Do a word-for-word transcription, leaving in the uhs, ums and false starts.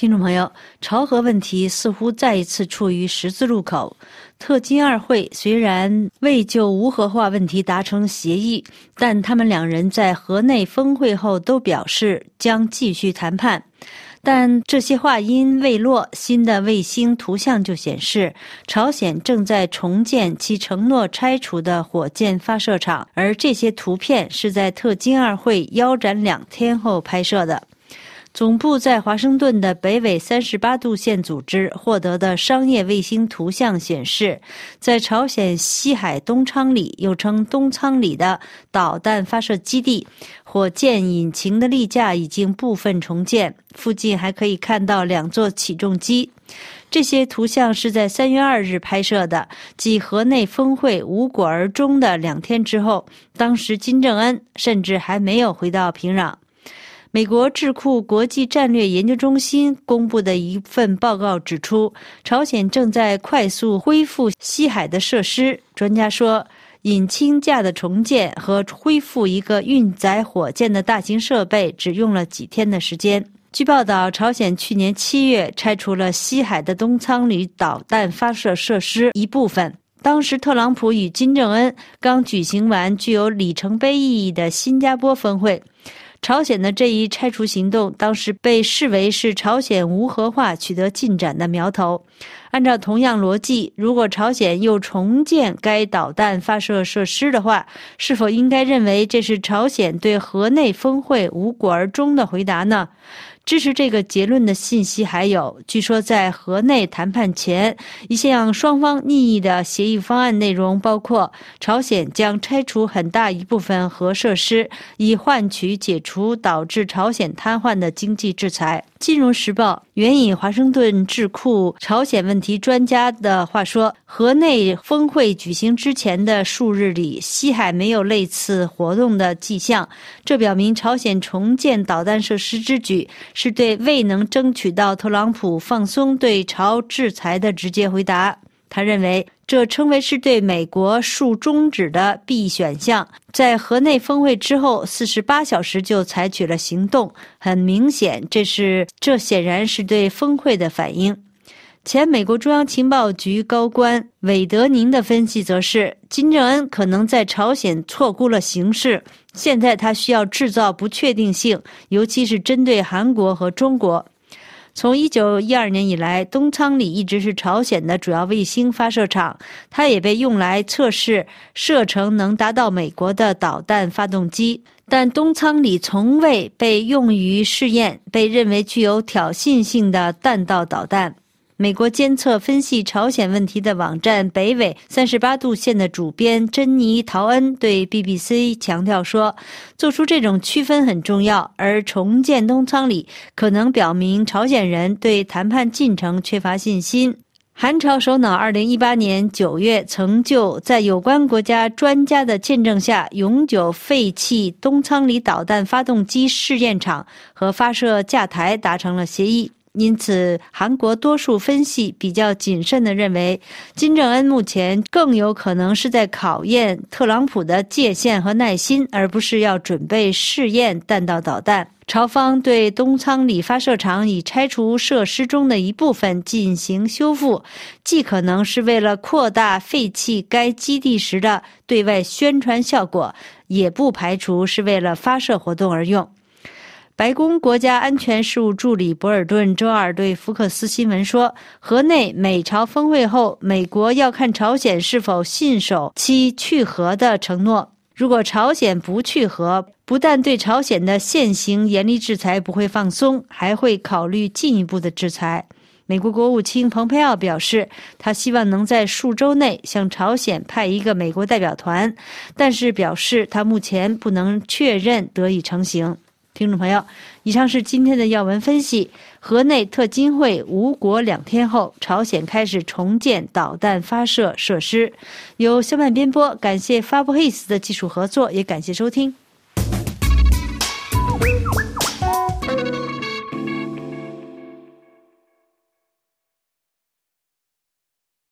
听众朋友，朝核问题似乎再一次处于十字路口。特金二会虽然未就无核化问题达成协议，但他们两人在河内峰会后都表示将继续谈判。但这些话音未落，新的卫星图像就显示，朝鲜正在重建其承诺拆除的火箭发射场，而这些图片是在特金二会腰斩两天后拍摄的。总部在华盛顿的北纬三十八度线组织获得的商业卫星图像显示，在朝鲜西海东昌里，又称东仓里的导弹发射基地，火箭引擎的立架已经部分重建，附近还可以看到两座起重机。这些图像是在三月二日拍摄的，即河内峰会无果而终的两天之后，当时金正恩甚至还没有回到平壤。美国智库国际战略研究中心公布的一份报告指出，朝鲜正在快速恢复西海的设施。专家说，引擎架的重建和恢复一个运载火箭的大型设备只用了几天的时间。据报道，朝鲜去年七月拆除了西海的东仓里导弹发射设施一部分。当时特朗普与金正恩刚举行完具有里程碑意义的新加坡峰会。朝鲜的这一拆除行动当时被视为是朝鲜无核化取得进展的苗头。按照同样逻辑，如果朝鲜又重建该导弹发射设施的话，是否应该认为这是朝鲜对河内峰会无果而终的回答呢？支持这个结论的信息还有，据说在河内谈判前，一项双方拟议的协议方案内容包括朝鲜将拆除很大一部分核设施，以换取解除导致朝鲜瘫痪的经济制裁。金融时报援引华盛顿智库朝鲜问题专家的话说，河内峰会举行之前的数日里，西海没有类似活动的迹象，这表明朝鲜重建导弹设施之举是对未能争取到特朗普放松对朝制裁的直接回答。他认为这称为是对美国竖中指的 B 选项，在河内峰会之后四十八小时就采取了行动，很明显这是这显然是对峰会的反应。前美国中央情报局高官韦德宁的分析则是，金正恩可能在朝鲜错估了形势，现在他需要制造不确定性，尤其是针对韩国和中国。从一九一二年以来，东仓里一直是朝鲜的主要卫星发射场，它也被用来测试射程能达到美国的导弹发动机。但东仓里从未被用于试验被认为具有挑衅性的弹道导弹。美国监测分析朝鲜问题的网站北纬三十八度线的主编珍妮·陶恩对 B B C 强调说，做出这种区分很重要，而重建东仓里可能表明朝鲜人对谈判进程缺乏信心。韩朝首脑二零一八年九月曾就在有关国家专家的见证下永久废弃东仓里导弹发动机试验场和发射架台达成了协议。因此，韩国多数分析比较谨慎地认为，金正恩目前更有可能是在考验特朗普的界限和耐心，而不是要准备试验弹道导弹。朝方对东仓里发射场已拆除设施中的一部分进行修复，既可能是为了扩大废弃该基地时的对外宣传效果，也不排除是为了发射活动而用。白宫国家安全事务助理博尔顿周二对福克斯新闻说，河内美朝峰会后，美国要看朝鲜是否信守其去核的承诺。如果朝鲜不去核，不但对朝鲜的现行严厉制裁不会放松，还会考虑进一步的制裁。美国国务卿蓬佩奥表示，他希望能在数周内向朝鲜派一个美国代表团，但是表示他目前不能确认得以成行。听众朋友，以上是今天的要闻分析。河内特金会无果两天后，朝鲜开始重建导弹发射设施。由小满编播，感谢发布 His 的技术合作，也感谢收听。